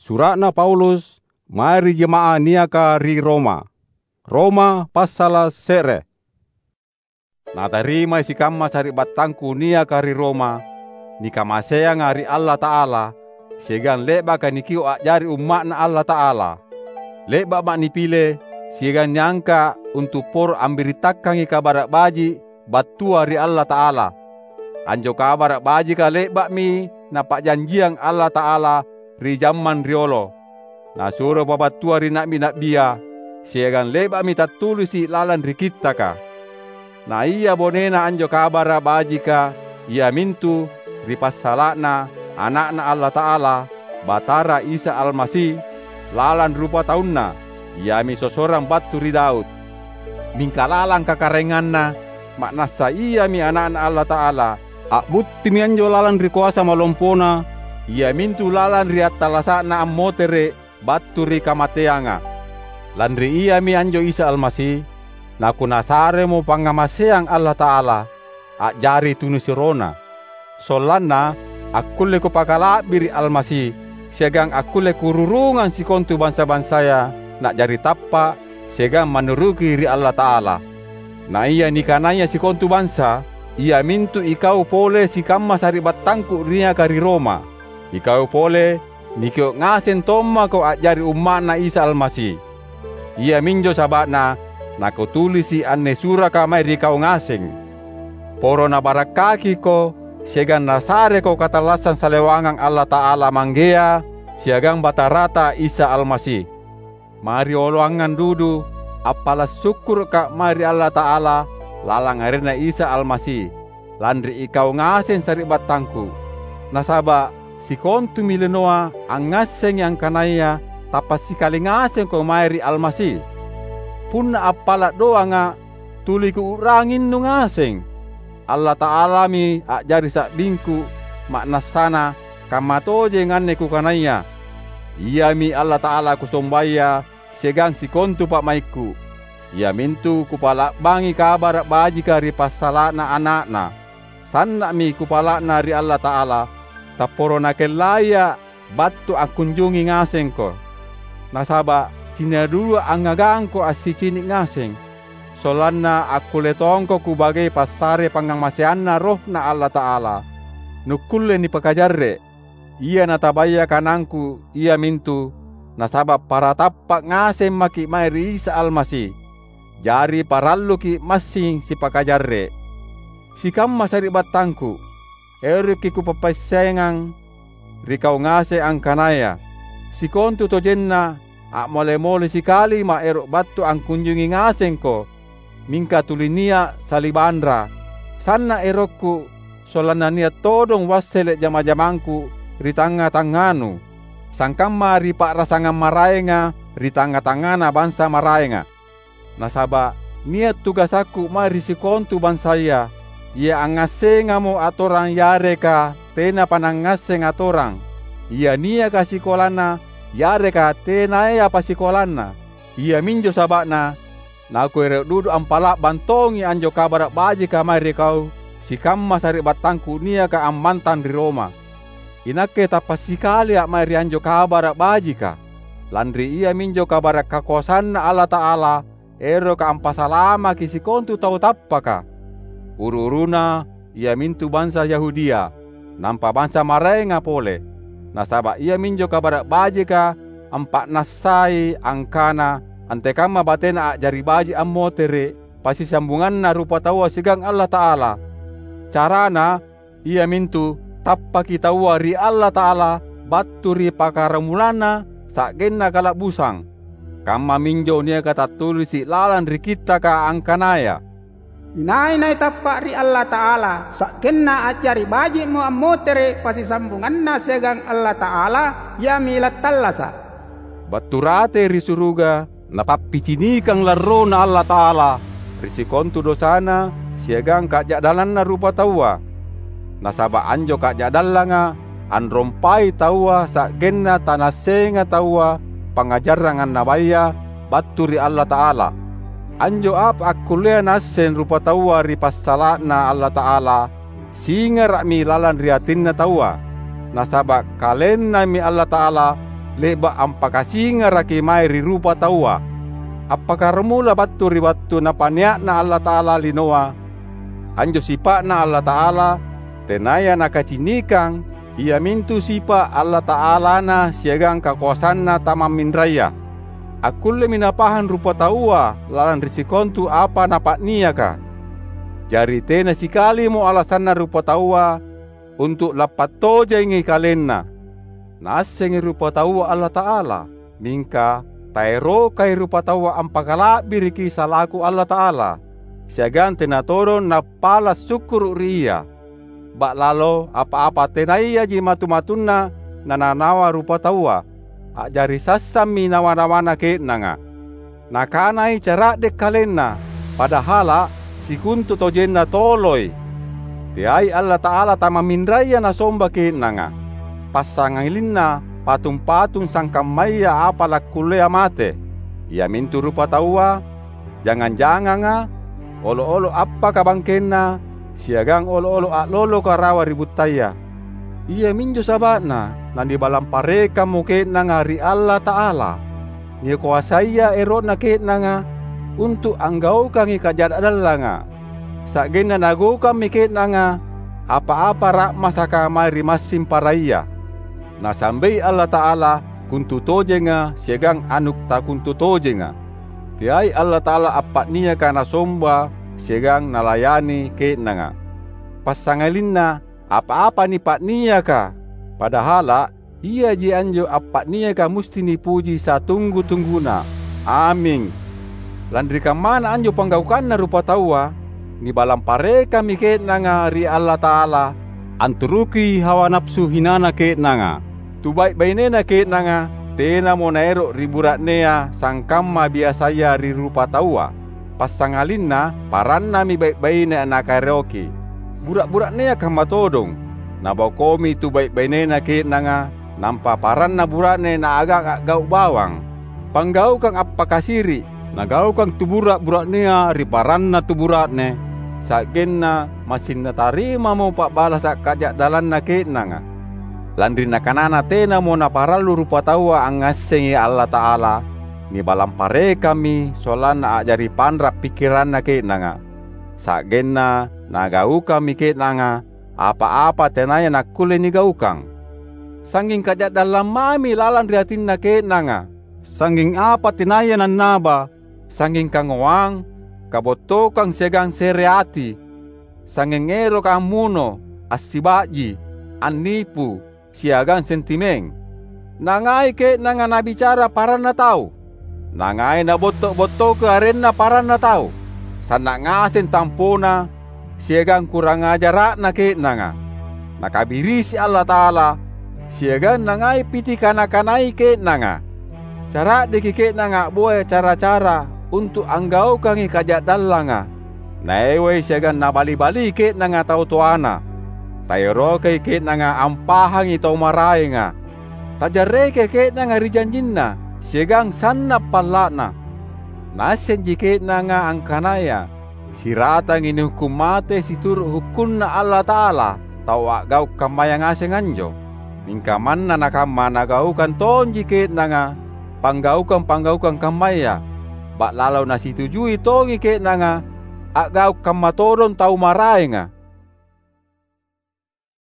Suratna Paulus, mari jemaah niaka ri Roma. Roma pasala sere. Na tarima si kamma sari batangku niaka ri Roma, ni kamasea ngari Allah Ta'ala, segan leba kanikiu ajari umatna Allah Ta'ala. Leba mak nipile, segan nyangka untuk por ambiritakangi kabar baji batua ri Allah Ta'ala. Anjo kabar baji ka leba mi napak janjiang Allah Ta'ala ri jaman riolo. Na suruh babatua ri nak bia, segan leba mi tatulisi lalan ri kita ka. Na iya bonena anjo kabar baji ka, ia mintu ri passalakna anakna Allah Ta'ala, Batara Isa Almasih, lalan rupa taunna, ia mi sosorang batu ri Daud. Mingkalalang kakarenganna, maknasa ia mi anakna Allah Ta'ala, akbutti mi anjo lalan ri kuasa malompona, ia mintu lalan ri attalasakna ammotere batu ri kamateanga. Lan ri ia mi anjo Isa Almasih, naku nasare mo pangamaseang Allah Ta'ala, ajari tunusirona. Solanna akulle ko pakalabiri Almasih, segang akulle kururungan si kontu bangsa-bansaya nak jari tappa segang manuruki ri Allah Ta'ala. Na iya nikanaya si kontu bangsa, ia mintu ikau pole si kamma sari batangku ria kari Roma. Ikau pole nikio ngasen tomma ko ajari umatna Isa Almasih. Ia minjo sabatna nako tulisi anne suraka mai ri kau ngaseng. Poro na barakaki ko segan nasare ko katalasan salewangang Allah Ta'ala manggea siagang batarata Isa Almasih. Mari oloangan dudu, apalah syukur ka mari Allah Ta'ala lalang arena Isa Almasih. Landri ikau ngasen sari batangku. Nasaba si kontu milenoa ang ngaseng yang kanaya tapas sikali ngaseng ko mari Almasih. Punna apalah doa nga tuli ku urangin nu ngaseng. Allah Ta'ala mi ajari sak bingku maknasana kamatoje nganne ku kanaya. Ia mi Allah Ta'ala kusombaya segang si kontu pak maiku. Ia mintu kupala bangi kabar baji kari passalakna anakna. Sanna mi kupalakna ri Allah Ta'ala. Taporo nakelaya batu akunjungi ngaseng ko. Nasaba sinadulu angagang ko asi cinik ngaseng. Solanna aku letongko ku bagai pasare pangangmaseanna rohna Allah Ta'ala. Nukulle ni pakajarre. Ia natabaya kanangku ia mintu. Nasabab para tapak ngasem maki mairi Isa Almasih. Jari parallu ki masing si pakajarre. Si kamma sari batangku. Eriki ku papaisengang. Rikau ngase ang kanaya. Si kontu tojenna. Ak mole-mole sikali ma erok batu ang kunjungi ngaseng ko. Mingka tulinia salibandra. Sanna erokku solana nia todong wasele jama-jamangku ritanga tanganu. Sangkamma ripak rasangan maraenga ritanga tangana bangsa maraenga. Nasaba nia tugas aku mari si kontu bansaya. Ia angasenga mo atorang yareka tena panangaseng atorang. Ia nia kasikolana yareka tena ya pasikolana. Ia minjo sabakna. Naku erek dudu ampalak bantongi anjo kabar baji kamari kau. Si kamma sari batangku nia ka ammantan di Roma. Inake tapas sikali ak mari anjo kabar baji ka. Landri ia minjo kabar kakosanna Allah Ta'ala. Ero ka ampasalama ki si kontu tau tappa ka. Uru-uruna ia mintu bangsa Yahudia. Nampa bangsa maraenga pole. Nasaba ia minjo kabar baji ka. Ampak nasai angkana. Ante kama batena jari baji ammotere pasi sambungan na rupa tawa sigang Allah Ta'ala. Carana ia mintu tappa kita ri Allah Ta'ala batu ri pakaramulana sakgenna kalak busang. Kama minjo nia kata tulisi lalan ri kita ka angkanaya. Inai tappa ri Allah Ta'ala sakgenna ajari baji mu ammotere pasi sambungan na sigang Allah Ta'ala ya milat tallasa. Baturate ri suruga napapicinikang laro na Allah Ta'ala. Risikontu dosana siagang kajak dalan na rupa tawa. Nasaba anjo kajak dalanga anrompai tawa sakgenna tanasenga tawa pangajarangan nabaya baturi Allah Ta'ala. Anjo ap akulea nasen rupa tawa ri passalakna Allah Ta'ala. Singa rak mi lalan riatinna tawa. Nasaba kalenna mi Allah Ta'ala leba ampakasinga raki mai ri rupa taua. Apakah remula batu ri batu na paniakna Allah Ta'ala linoa, anjo sipakna Allah Ta'ala, tenaya nakacinikang, ia mintu sipa Allah Ta'ala na siagang kakuasanna tamamin raya. Akulle minapahan rupa taua lalan risikontu apa napak niaka. Jari tena sikali mo alasanna rupa taua untuk lapat toja ingi kalenna. Nasengi rupa taua Allah Ta'ala, mingka taero kai rupa taua ampakala biriki salaku Allah Ta'ala. Siagan tena toron na pala syukur ria. Bak lalo apa-apa tenaya ji matu-matunna nananawa rupa taua. Ajari sasami nawana-wana ke nanga. Nakanai cara dek kalenna, padahal si kuntu tojenna toloi. Tiai Allah Ta'ala tamaminraya na somba ke nanga. Pasangilinna patung-patung sangkamaya apa lakulea mate. Ia mintu rupa taua, jangan-jangan nga, olo-olo apa kabangkenna, siagang olo-olo aklolo karawa ributaya. Ia minjo sabatna, nandi balam pareka muke nanga ri Allah Ta'ala. Nia kuasaya erona ke nanga, untuk anggau kangi kajadadala nga. Sakgena nago kami ke nanga, apa-apa rak masaka mari masim paraya. Nasambai Allah Ta'ala kuntu tojenga siagang anuk ta kuntu tojenga. Tiai Allah Ta'ala apat nia kana somba siagang nalayani ke nanga. Pasangalinna apa-apa ni pak nia ka. Padahal ia ji anjo apat nia ka musti ni puji satunggu-tungguna. Amin. Landri kamana anjo panggaukanna rupa taua ni balam pare kami ke nanga ri Allah Ta'ala anturuki hawa nafsu hinana ke nanga. Tu baik-bainena ke nanga tena mo naero riburat nea sangkamma biasaya ri rupa taua. Pasangalinna paranna mi baik-baina nakareoki. Burak-burak nea kamatodong. Nabau komi tu baik-bainena ke nanga nampa paranna burakne na agak gau bawang. Panggau kang apa kasiri. Nagau kang tu burak-burak nea ri paranna tu burakne. Sagenna masin na tarima mo pak balas kajak dalan na ke nanga. Landri nakanana tena mo naparalu rupa taua angasengi Allah Ta'ala. Ni balam pare kami solan na ajari panrap pikiran na ke nanga. Sagenna nagau kami ke nanga apa-apa tenaya nakule ni gaukang. Sanging kajak dalam mami lalan riatin na ke nanga. Sanging apa tenaya nan naba. Sanging kangowang kabotokang segang sereati. Sanging ero kang muno asibaji anipu siagang sentimen. Nangai ke nanga na bicara para na tau. Nangai na botok-botok ke arena para na tau. Sana ngasen tampona siagang kurang ajarak na ke nanga. Nakabiri si Allah Ta'ala siagang nangai piti kana-kanai ke nanga. Cara deki ke nanga boy cara-cara untuk anggau kangi kajak dalanga. Naewe siagang nabali-bali ke nanga tau tuana. Tayo kay ke nanga ampahang itaw maray nga. Tajare ke nanga rijanjinna, siagang sanna palana. Nasen jike nanga angkanaya, siratang inuhukum mate situr hukum na Allah Ta'ala, tawa gau kamayang aseng anjo. Mingkaman na nakama nagaukan ton jike nanga, panggaukan kamaya. Bak lalaw na situjui tongi ke nanga, agaw kamatoron tau maray nga.